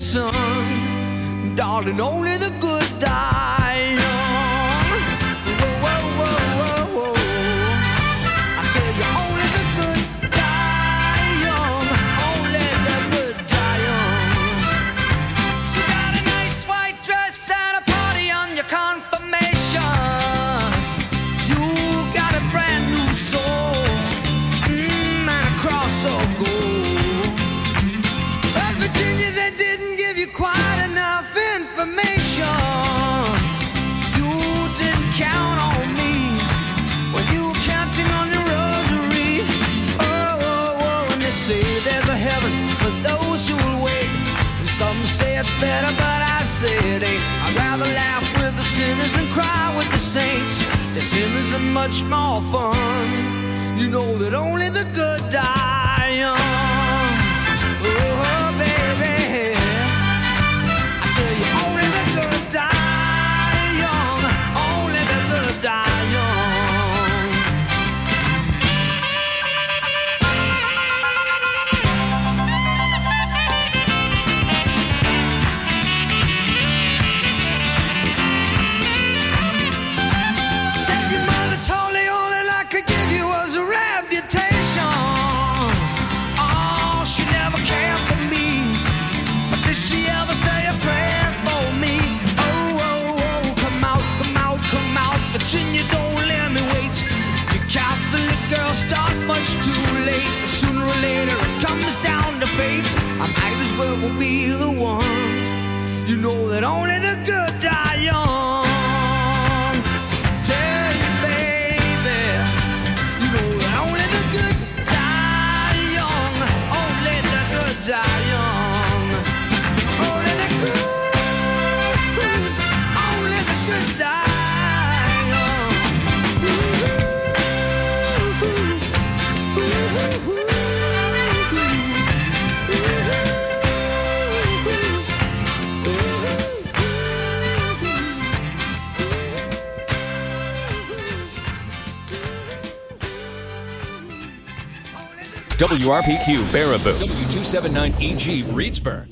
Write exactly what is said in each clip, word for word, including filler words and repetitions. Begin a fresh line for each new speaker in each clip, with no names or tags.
son. Darling, only the good die young. Whoa, whoa, whoa, whoa, whoa. I tell you, only the good die young. Only the good die young. You got a nice white dress and a party on your confirmation. You got a brand new soul, mmm, and a cross of gold. But Virginia, they didn't give you quite enough information. You didn't count on me when you were counting on your rosary. Oh, oh, oh, and they say there's a heaven for those who will wait. And some say it's better, but I say it ain't. I'd rather laugh with the sinners and cry with the saints. The sinners are much more fun. You know that only the good die young. Oh, baby, I tell you, only the good die young. Only the good die young. Said your mother told you all that I could give you was a reputation. Oh, she never cared for me, but did she ever say a prayer for me? Oh, oh, oh, come out, come out, come out, Virginia, don't let me wait. You Catholic girls start much too late. Sooner or later it comes down to fate. I might as well be the one. You know that only the good die young. Tell you, baby, you know that only the good die young. Only the good die young. Only the good, only the good die young.
W R P Q Baraboo, W two seventy-nine E G Reedsburg.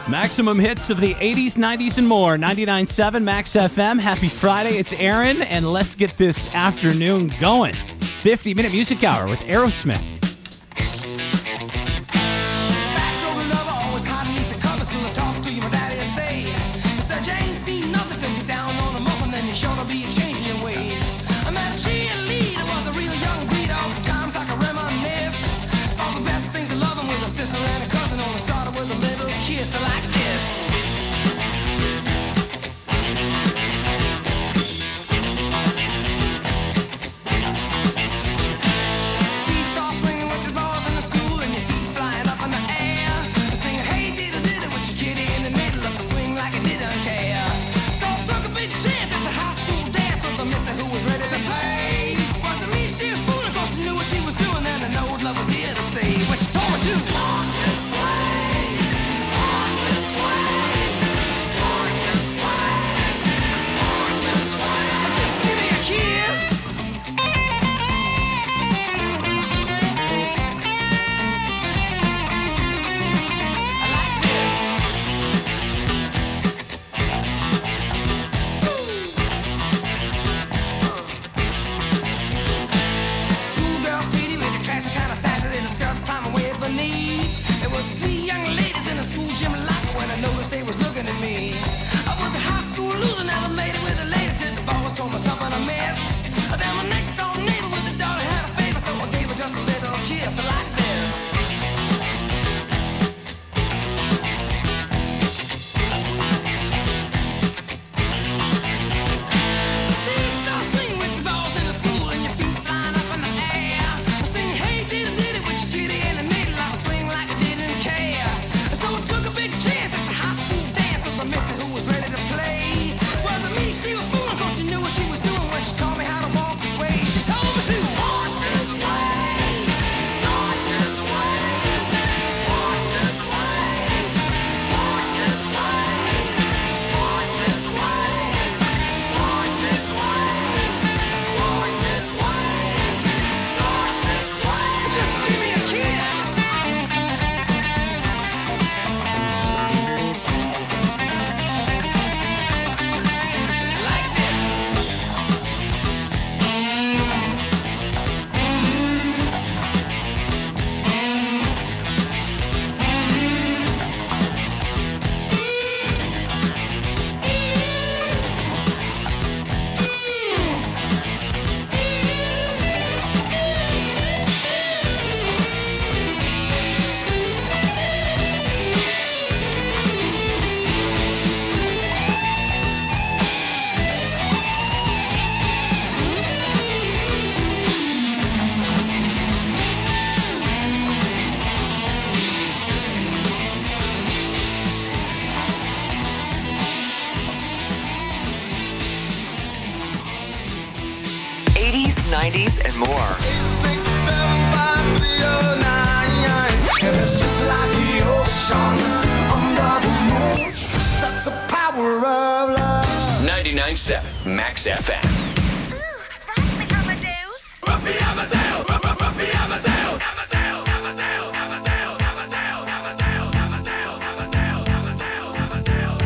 Maximum hits of the eighties, nineties, and more. ninety-nine point seven Max F M. Happy Friday. It's Aaron, and let's get this afternoon going. fifty-minute music hour with Aerosmith.
nineties, and more.
It's just like the ocean under the moon. That's the power of love.
ninety-nine point seven Max F M.
Ruffy Amadeus.
Ruffy Amadeus. Ruffy Amadeus. Amadeus. Amadeus. Amadeus. Amadeus. Amadeus. Amadeus. Amadeus. Amadeus.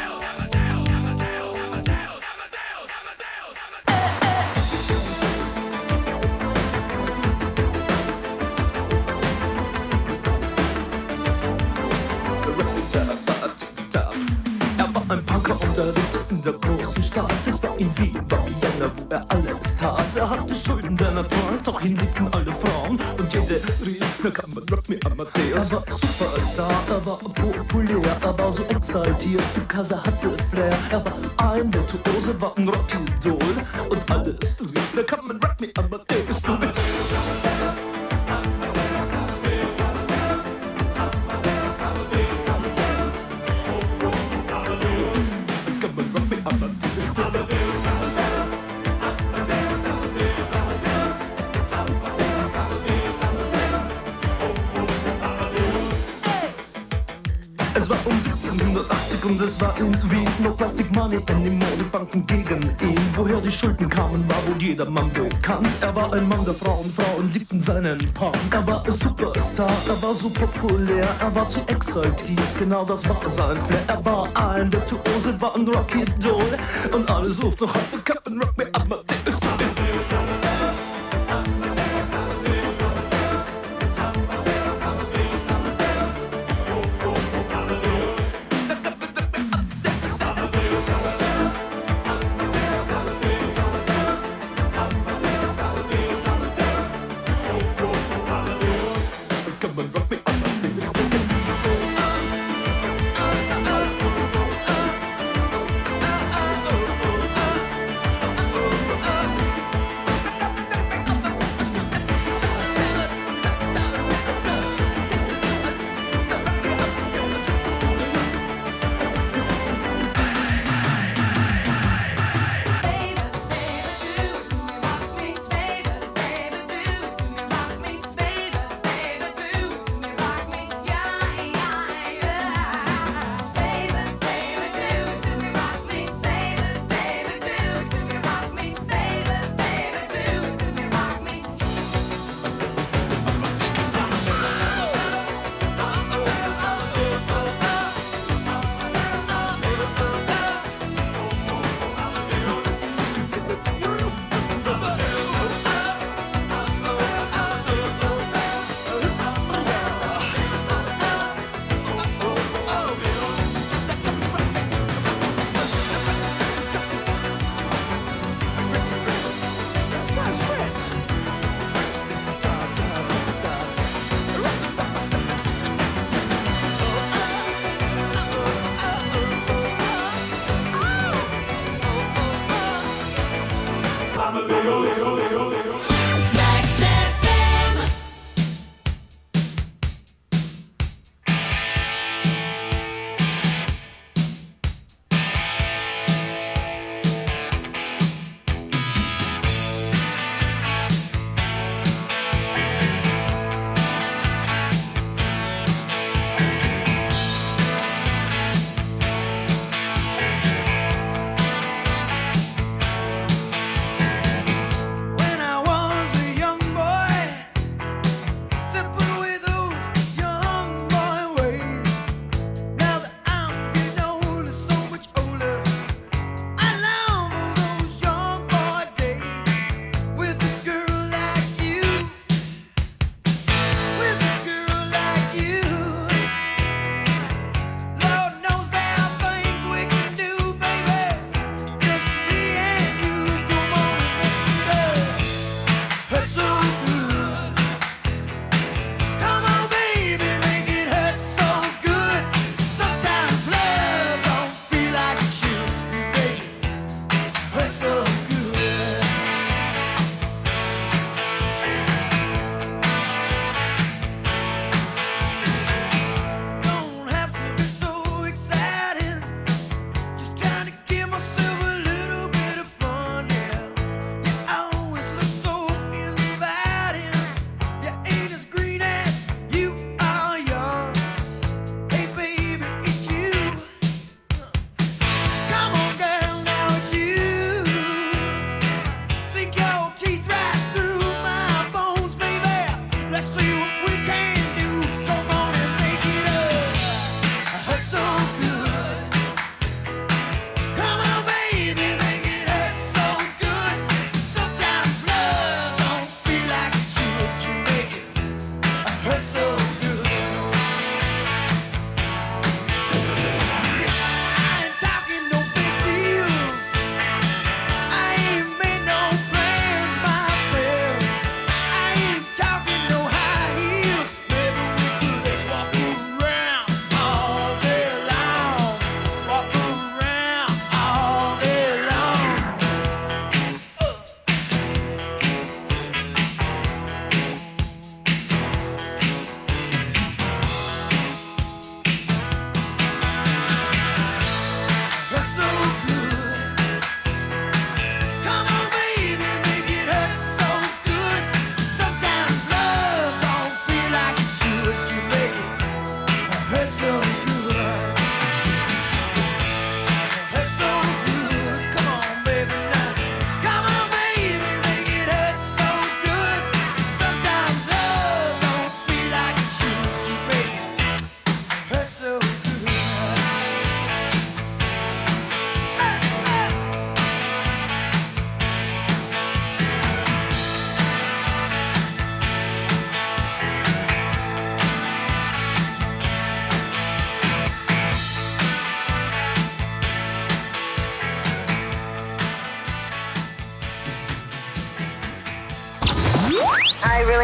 Ein Punker und er lebte in der großen Stadt. Es war in Wien, war Vienna, wo er alles tat. Er hatte Schulden, der Natur, doch ihn liebten alle Frauen. Und jede rief, na kann man Rock me Amadeus. Er war Superstar, er war populär, er war so exaltiert, because er hatte Flair. Er war ein Virtuose, war ein Rockidol. Und alles rief, na kann man Rock me Amadeus. Du mit Es war um siebzehnhundertachtzig Bank und es war irgendwie no Plastic Money anymore. Die Banken gegen ihn. Woher die Schulden kamen, war wohl jedermann bekannt. Er war ein Mann der Frauen, Frauen liebten seinen Punk. Er war ein Superstar, er war so populär, er war zu exaltiert, genau das war sein Flair. Er war ein Virtuose, war ein Rocky Doll und alle suchten noch heute Captain Rock me Amadeus.
Baby, baby, do it to me, rock me, baby, baby, do it to me,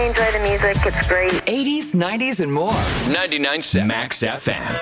really enjoy the music. It's great.
eighties, nineties, and more.
ninety-nine point seven Max F M.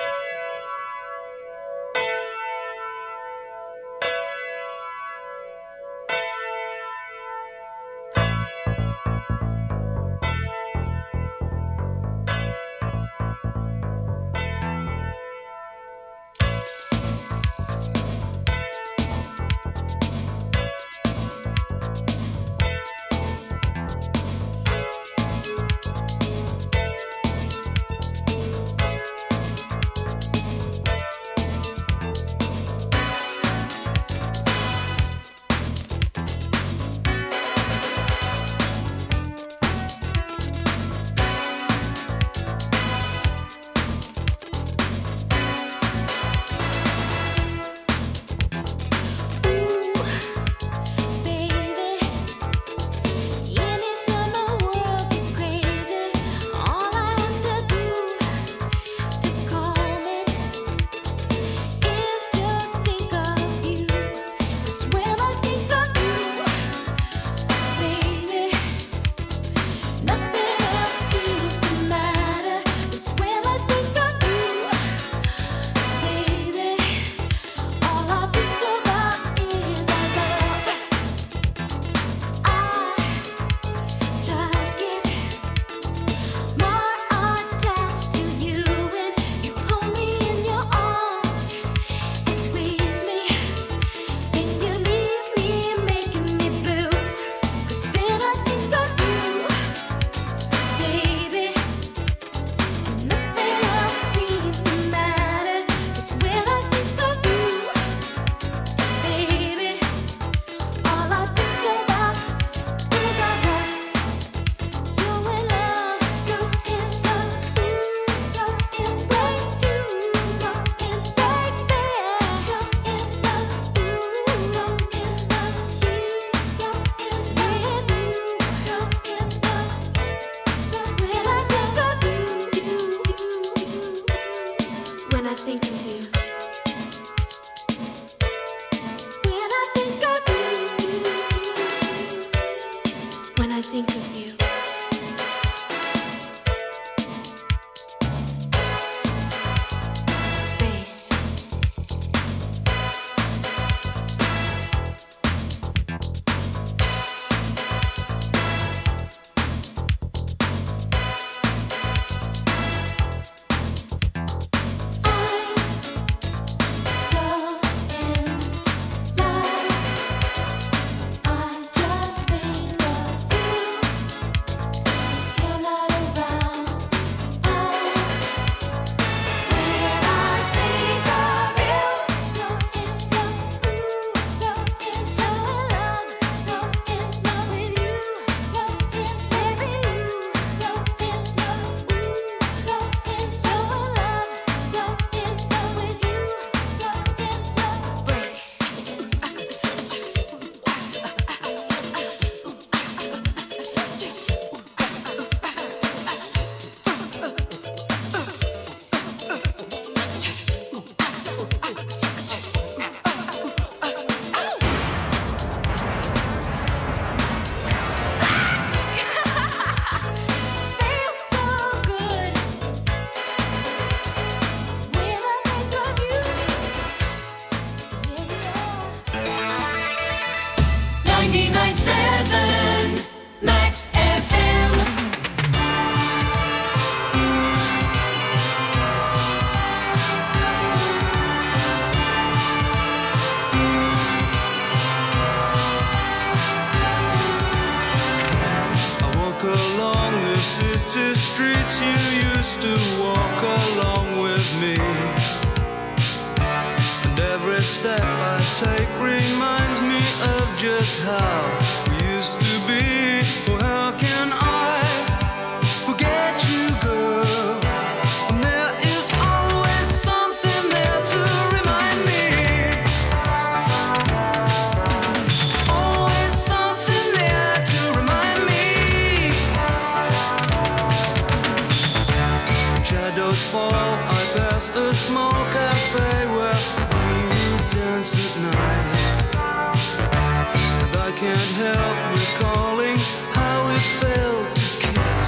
Can't help recalling how it felt to kiss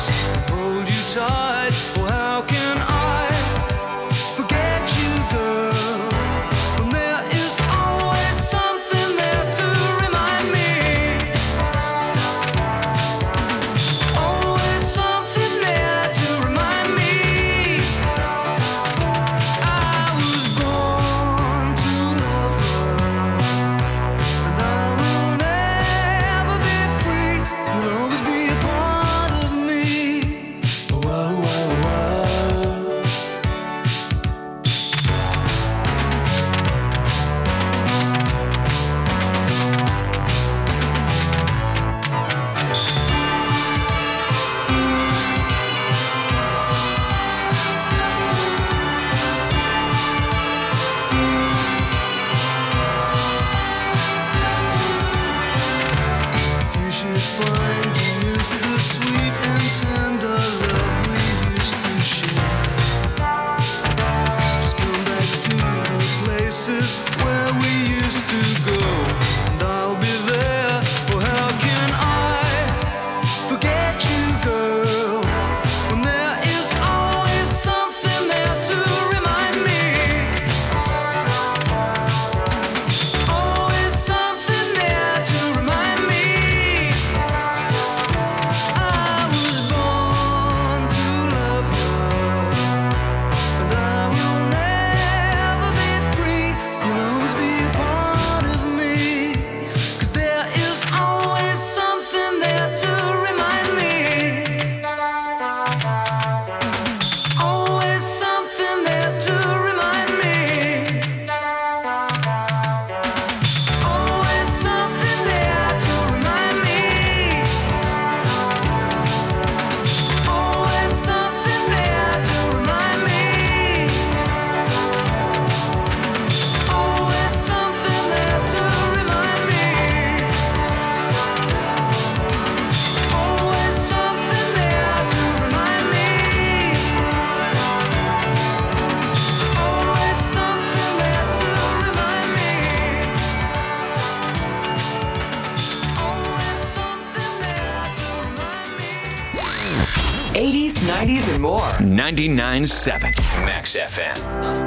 nineties, and more.
ninety-nine point seven Max F M.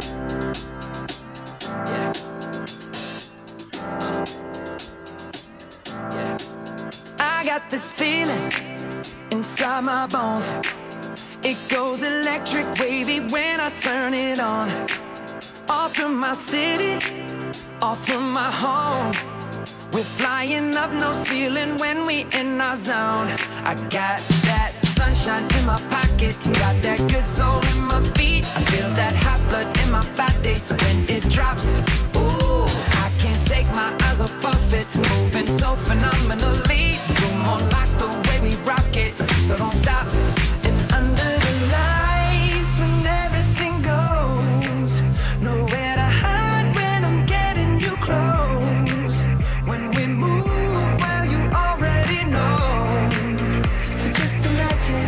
I got this feeling inside my bones. It goes electric wavy when I turn it on. Off from my city, off from my home. We're flying up, no ceiling when we in our zone. I got that sunshine in my pocket, got that good soul in my feet. I feel that hot blood in my body when it drops. Ooh, I can't take my eyes off of it, moving so phenomenally. You're more like the way we rock it, so don't stop. And under the lights when everything goes, nowhere to hide when I'm getting you close. When we move, well, you already know. So just imagine.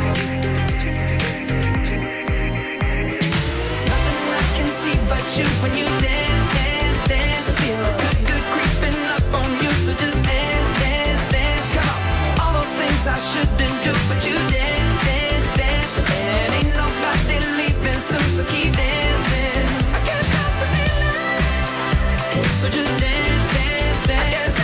Nothing I can see but you when you dance, dance, dance. Feel good, good creeping up on you. So just dance, dance, dance. Come on. All those things I shouldn't do, but you dance, dance, dance. And ain't nobody leaving soon, so keep dancing. I can't stop the feeling. So just dance, dance, dance.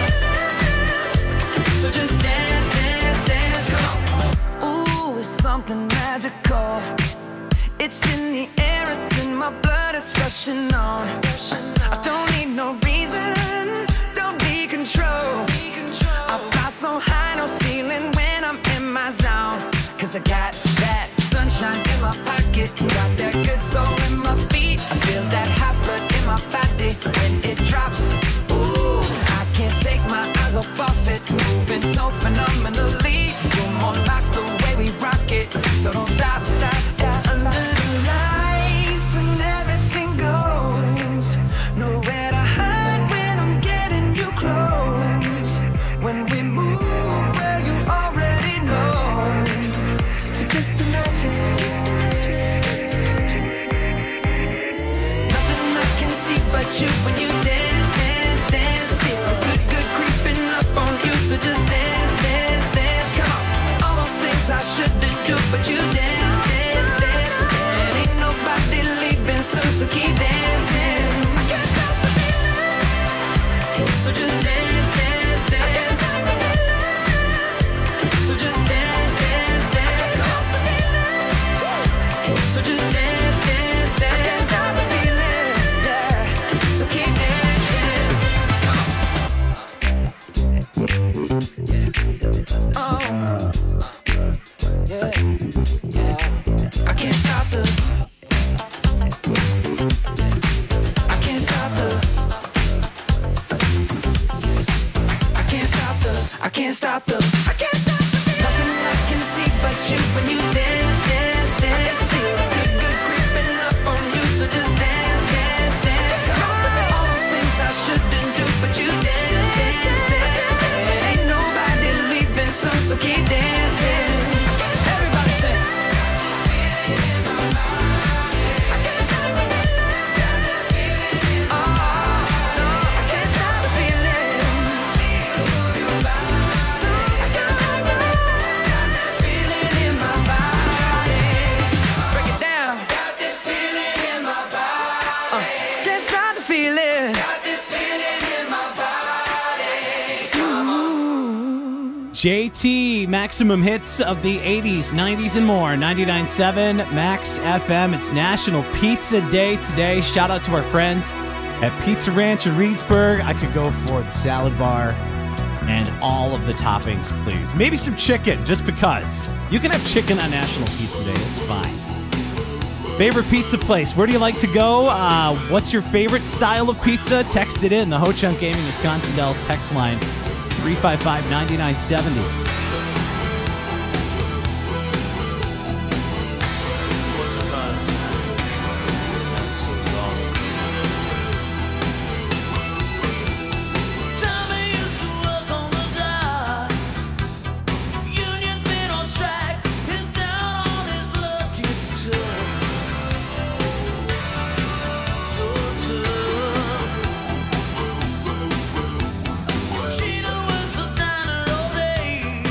So just dance, dance, dance, come on. Ooh, it's something magical. It's in the air, it's in my blood, it's rushing on. I don't need no reason, don't be control. I fly so high, no ceiling when I'm in my zone. Cause I got that sunshine in my pocket, got that good soul in my feet. I feel that hot blood in my body when it drops. Ooh, I can't take my eyes off of it, moving so phenomenally. You're more like the way we rock it, so don't stop, stop, stop. Under the lights when everything goes, nowhere to hide when I'm getting you close. When we move, well, you already know. So just imagine. Nothing I can see but you when you dance, dance, dance. Feel good, good creeping up on you. So just dance, dance, dance. Come on. All those things I shouldn't do, but you dance, dance, dance. And ain't nobody leaving soon, so keep dancing. I can't stop the feeling. So just dance, dance, dance. So just dance, dance, dance. So just dance, dance, dance. I can't stop the feeling, yeah. So keep dancing. Oh, yeah, yeah. I can't stop the. I can't stop the. I can't stop the. I can't stop the. I can't stop the. Nothing I can see but you when you dance, dance, dance. Feel good, good creeping up on you. So just dance, dance, dance. All those things I shouldn't do, but you dance, dance, dance. And ain't nobody leaving soon, so keep dancing. Everybody sing. I can't stop the feeling. Oh, no, I can't stop the feeling. I can't stop the feeling in my body. Break it down. Got this feeling in my body. Uh, can't stop the feeling. Got this feeling in my body. Come on.
J T, maximum hits of the eighties, nineties, and more. ninety-nine point seven Max F M. It's National Pizza Day today. Shout out to our friends at Pizza Ranch in Reedsburg. I could go for the salad bar and all of the toppings, please. Maybe some chicken, just because. You can have chicken on National Pizza Day. It's fine. Favorite pizza place? Where do you like to go? Uh, what's your favorite style of pizza? Text it in. The Ho Chunk Gaming Wisconsin Dells text line, three five five, nine nine seven zero.
Once upon a time, not so long ago. Tommy used to work on the docks. Union's been on strike. He's down on his luck. It's tough. So tough. Sheena works the diner all day.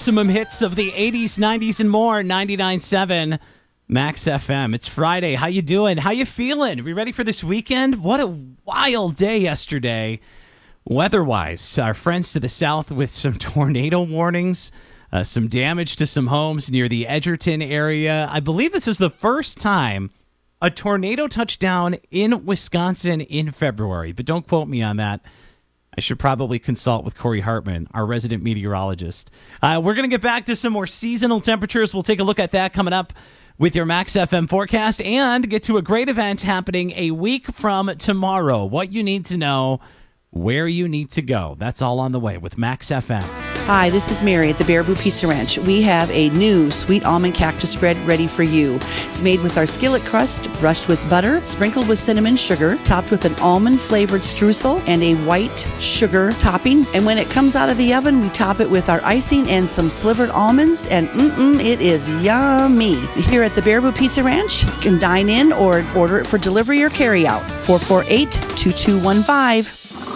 maximum hits of the eighties, nineties, and more. ninety-nine point seven Max F M. It's Friday. How you doing? How you feeling? Are we ready for this weekend? What a wild day yesterday. Weather-wise, our friends to the south with some tornado warnings, uh, some damage to some homes near the Edgerton area. I believe this is the first time a tornado touched down in Wisconsin in February, but don't quote me on that. I should probably consult with Corey Hartman, our resident meteorologist. Uh, we're going to get back to some more seasonal temperatures. We'll take a look at that coming up with your Max F M forecast and get to a great event happening a week from tomorrow. What you need to know, where you need to go. That's all on the way with Max F M.
Hi, this is Mary at the Baraboo Pizza Ranch. We have a new sweet almond cactus spread ready for you. It's made with our skillet crust, brushed with butter, sprinkled with cinnamon sugar, topped with an almond-flavored streusel, and a white sugar topping. And when it comes out of the oven, we top it with our icing and some slivered almonds, and mm-mm, it is yummy. Here at the Baraboo Pizza Ranch, you can dine in or order it for delivery or carry out. four four eight, two two one five.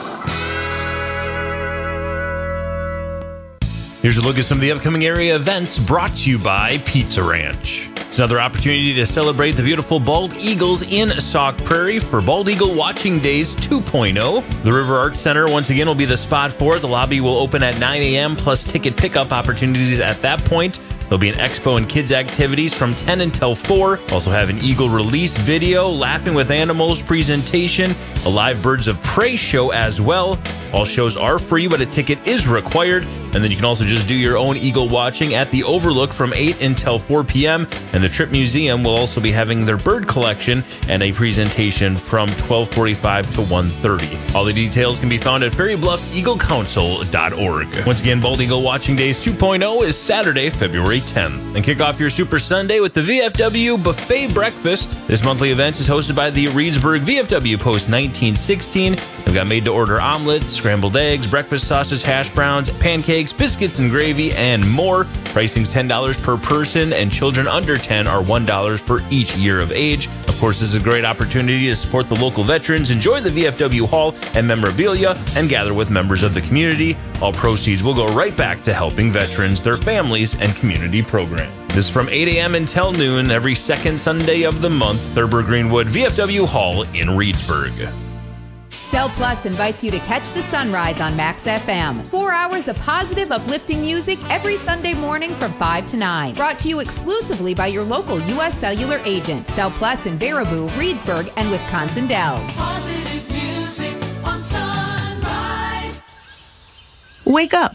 Here's a look at some of the upcoming area events brought to you by Pizza Ranch. It's another opportunity to celebrate the beautiful Bald Eagles in Sauk Prairie for Bald Eagle Watching Days two point oh. The River Arts Center once again will be the spot for it. The lobby will open at nine a.m. plus ticket pickup opportunities at that point. There'll be an expo and kids activities from ten until four. Also have an Eagle release video, Laughing with Animals presentation, a live Birds of Prey show as well. All shows are free, but a ticket is required. And then you can also just do your own eagle watching at the Overlook from eight until four p.m. And the Trip Museum will also be having their bird collection and a presentation from twelve forty-five to one thirty. All the details can be found at fairy bluff eagle council dot org. Once again, Bald Eagle Watching Days two point oh is Saturday, February tenth. And kick off your Super Sunday with the V F W Buffet Breakfast. This monthly event is hosted by the Reedsburg V F W Post nineteen sixteen. They've got made-to-order omelets, scrambled eggs, breakfast sausage, hash browns, pancakes, biscuits and gravy, and more. Pricing's ten dollars per person, and children under ten are one dollar for each year of age. Of course, this is a great opportunity to support the local veterans, enjoy the V F W Hall and memorabilia, and gather with members of the community. All proceeds will go right back to helping veterans, their families, and community programs. This is from eight a.m. until noon every second Sunday of the month. Thurber Greenwood V F W Hall in Reedsburg.
Cell Plus invites you to catch the sunrise on Max F M. Four hours of positive, uplifting music every Sunday morning from five to nine. Brought to you exclusively by your local U S Cellular agent. Cell Plus in Baraboo, Reedsburg, and Wisconsin Dells.
Positive music on sunrise.
Wake up.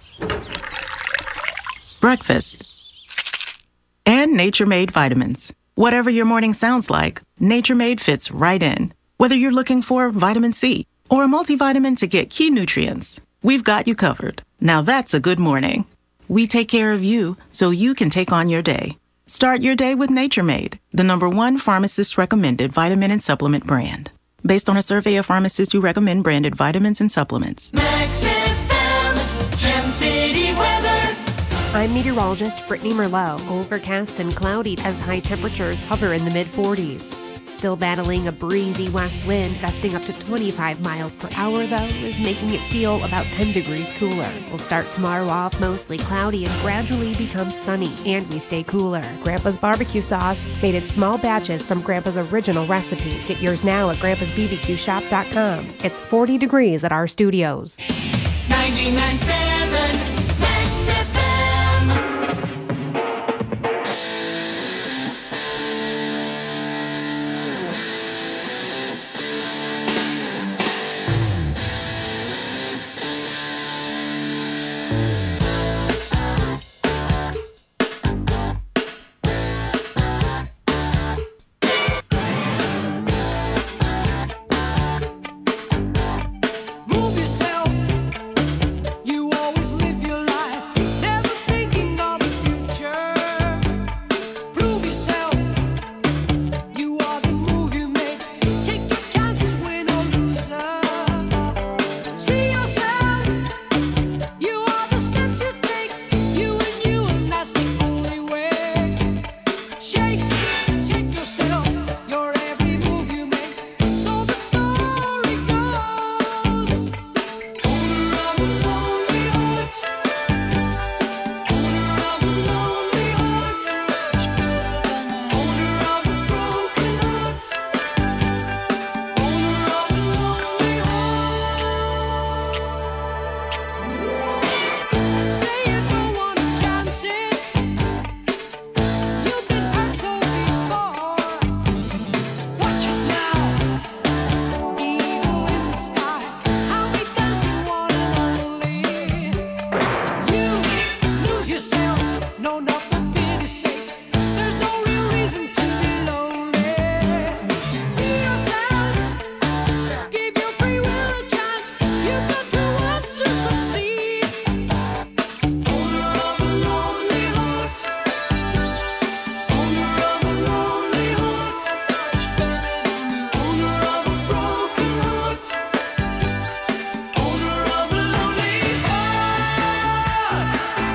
Breakfast. And Nature Made vitamins. Whatever your morning sounds like, Nature Made fits right in. Whether you're looking for vitamin C or a multivitamin to get key nutrients, we've got you covered. Now that's a good morning. We take care of you so you can take on your day. Start your day with Nature Made, the number one pharmacist-recommended vitamin and supplement brand. Based on a survey of pharmacists who recommend branded vitamins and supplements.
Max F M, Gem City weather.
I'm meteorologist Brittany Merlot. Overcast and cloudy as high temperatures hover in the mid forties. Still battling a breezy west wind gusting up to twenty-five miles per hour, though, is making it feel about ten degrees cooler. We'll start tomorrow off mostly cloudy and gradually become sunny, and we stay cooler. Grandpa's barbecue sauce, made in small batches from Grandpa's original recipe. Get yours now at grandpas b b q shop dot com. It's forty degrees at our studios.
ninety-nine point seven Max F M. Move yourself. You No, nothing big is safe. There's no real reason to be lonely. Be yourself. Give your free will a chance. You've got to want to succeed. Owner of a lonely heart. Owner of a lonely heart. Much better than the owner of a broken heart. Owner of a lonely heart.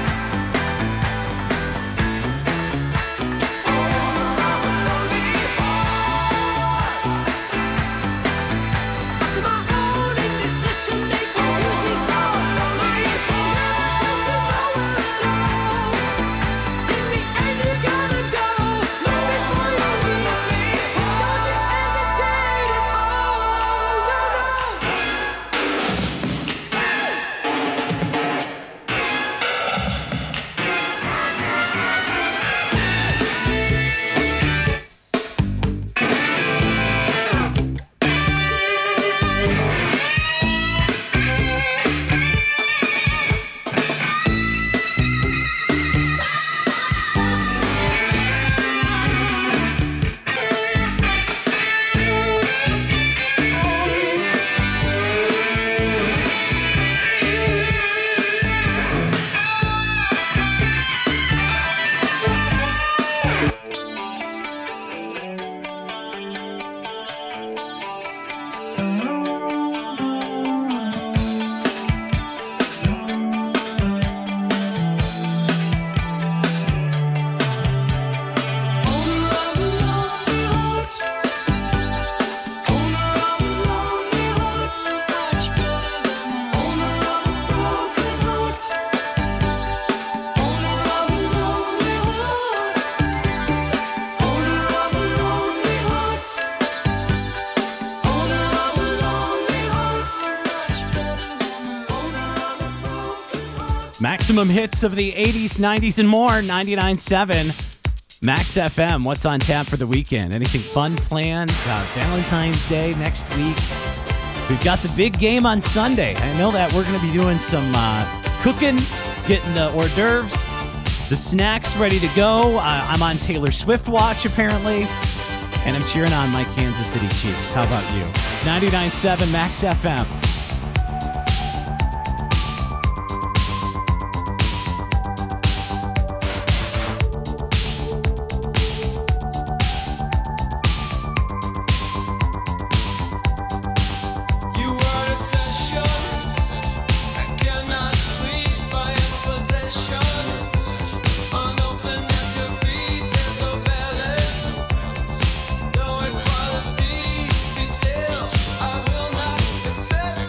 Maximum hits of the eighties, nineties, and more. ninety-nine point seven Max F M. What's on tap for the weekend? Anything fun planned? Uh, Valentine's Day next week. We've got the big game on Sunday. I know that we're going to be doing some uh, cooking, getting the hors d'oeuvres, the snacks ready to go. Uh, I'm on Taylor Swift watch, apparently, and I'm cheering on my Kansas City Chiefs. How about you? ninety-nine point seven Max F M.
Still, I will not accept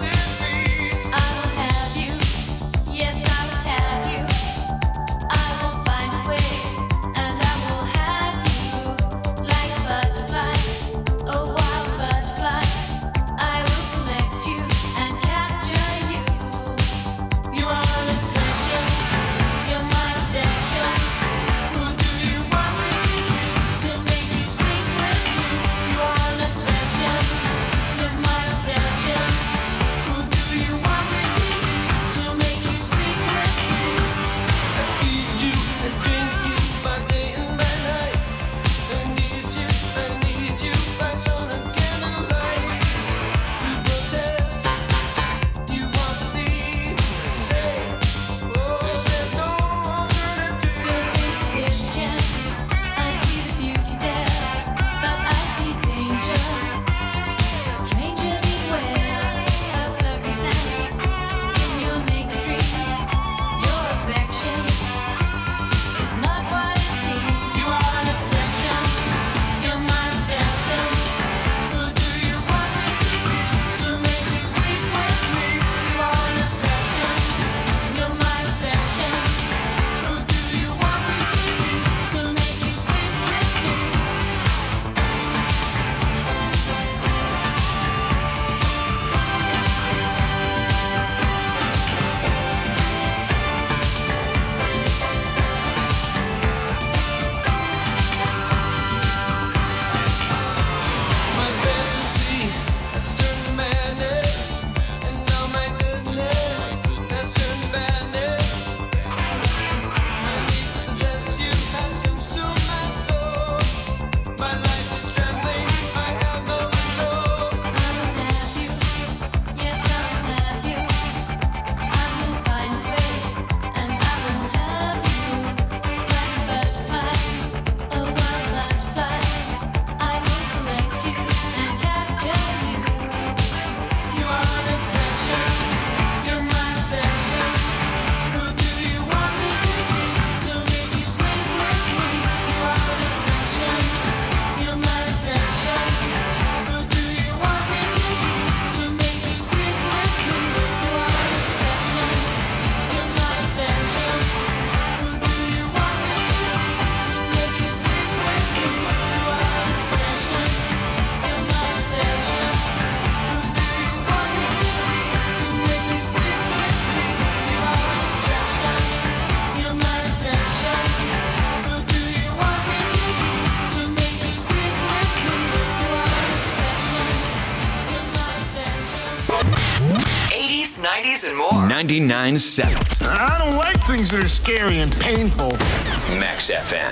ninety-nine point seven.
I don't like things that are scary and painful.
Max F M.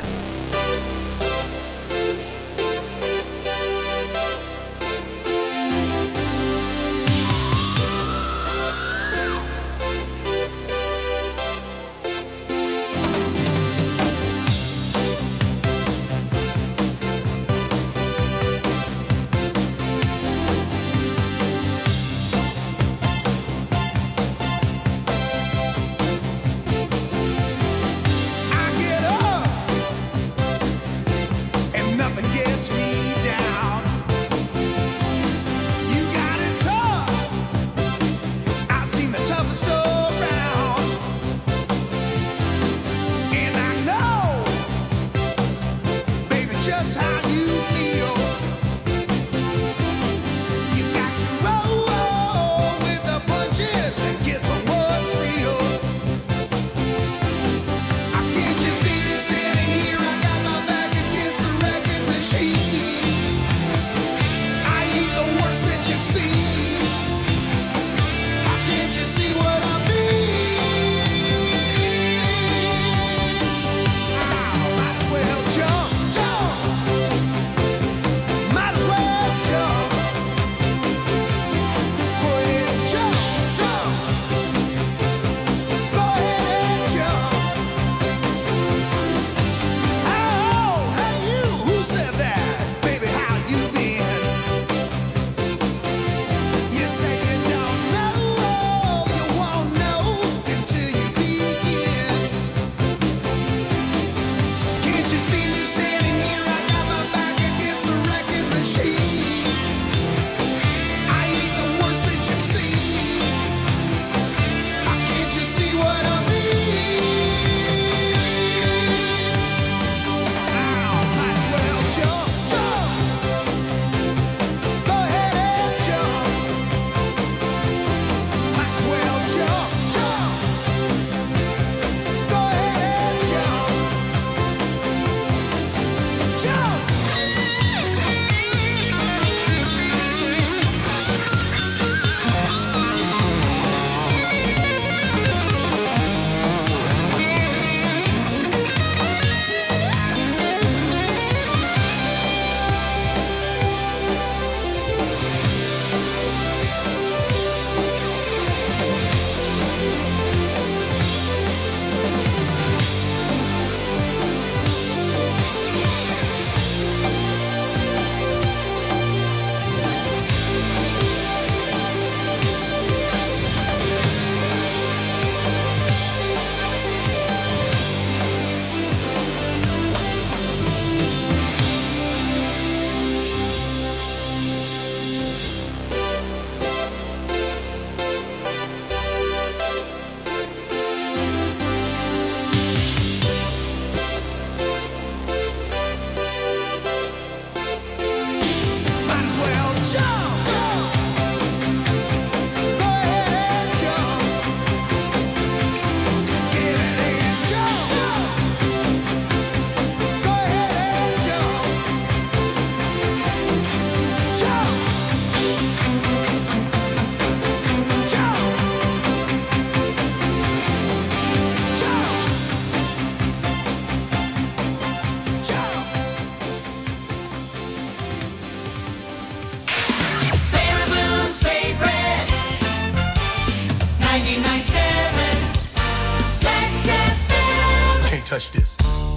touch this.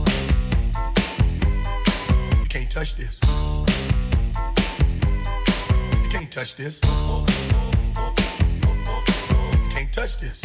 You can't touch this. You can't touch this. You can't touch this.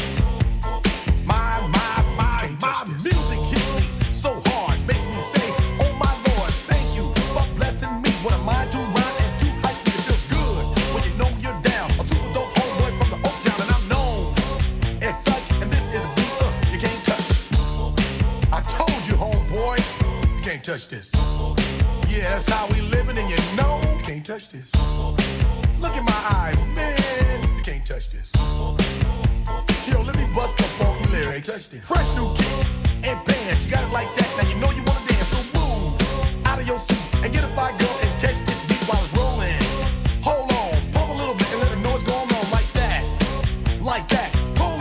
My, my, my, my music hits me so hard, makes me say, oh my Lord, thank you for blessing me. What am I to rhyme and too hype me? It feels good when you know you're down. A super dope homeboy from the Oak Town, and I'm known as such. And this is a beat uh, you can't touch. I told you, homeboy, you can't touch this. Yeah, that's how we living, and you know you can't touch this. Look in my eyes, man, you can't touch this. Yo, let me bust the funky lyrics. Fresh new kicks and bands, you got it like that. Now you know you wanna dance, so move out of your seat and get a fire girl and catch this beat while it's rolling. Hold on, pump a little bit and let her know what's going on like that, like that. Hold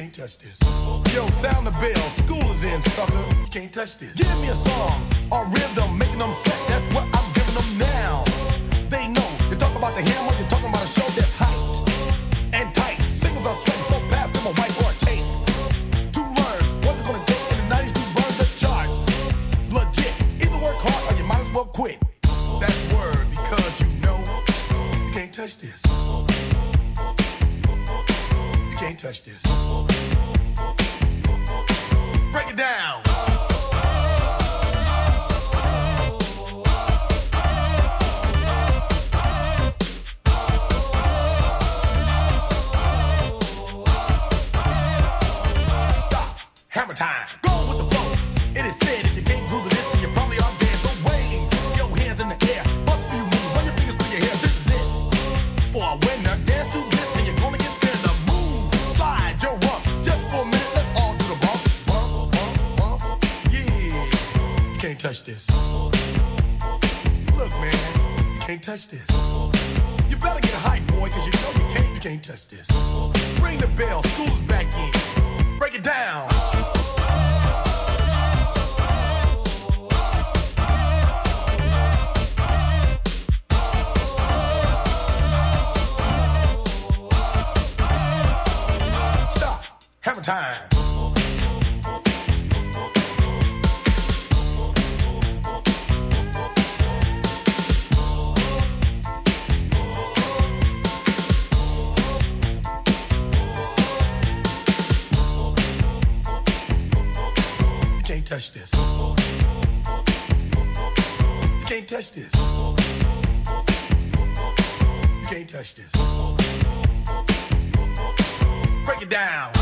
can't touch this. Yo, sound the bell, school is in, sucker. You can't touch this. Give me a song or rhythm, making them sweat. That's what I'm giving them now. They know. You talk about the hammer, you're talking about a show that's hyped and tight. Singles are sweating so fast, them a white or a tape. To learn what it's gonna take in the nineties to burn the charts. Legit. Either work hard or you might as well quit. That's word because you know you can't touch this. You can't touch this. Break it down. Stop. Hammer time. Go with the flow. It is said if you can't groove to this, then you probably are dead. So wave your hands in the air. Bust a few moves. Run your fingers through your hair. This is it. For a winner, dance to this, and you're gonna get there. The move. Slide your rump. Just for a minute, let's all do the bump. Bump, bump, bump. Yeah. You can't touch this. Look, man. You can't touch this. You better get a hype, boy, cause you know you can't, you can't touch this. Ring the bell. School's back in. Break it down. Stop. Hammer time. You can't touch this. You can't touch this. You can't touch this. Break it down.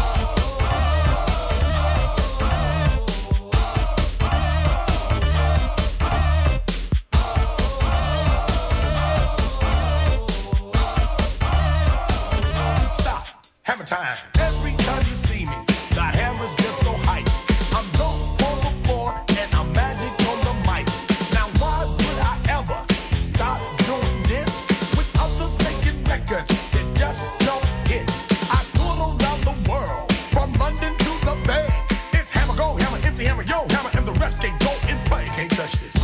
Stop. Hammer time. Every time you see me, the hammer's just so hype. I'm dope on the floor and I'm magic on the mic. Now why would I ever stop doing this with others making records that just don't hit? I tour around the world from London to the Bay. It's hammer go, hammer empty, hammer yo, hammer, and the rest can go and play. You can't touch this.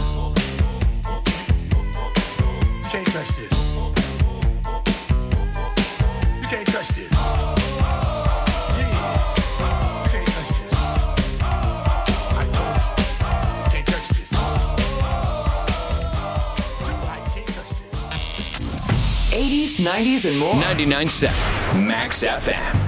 You can't touch this. You can't touch this.
eighties, nineties, and more. ninety-nine point seven Max F M.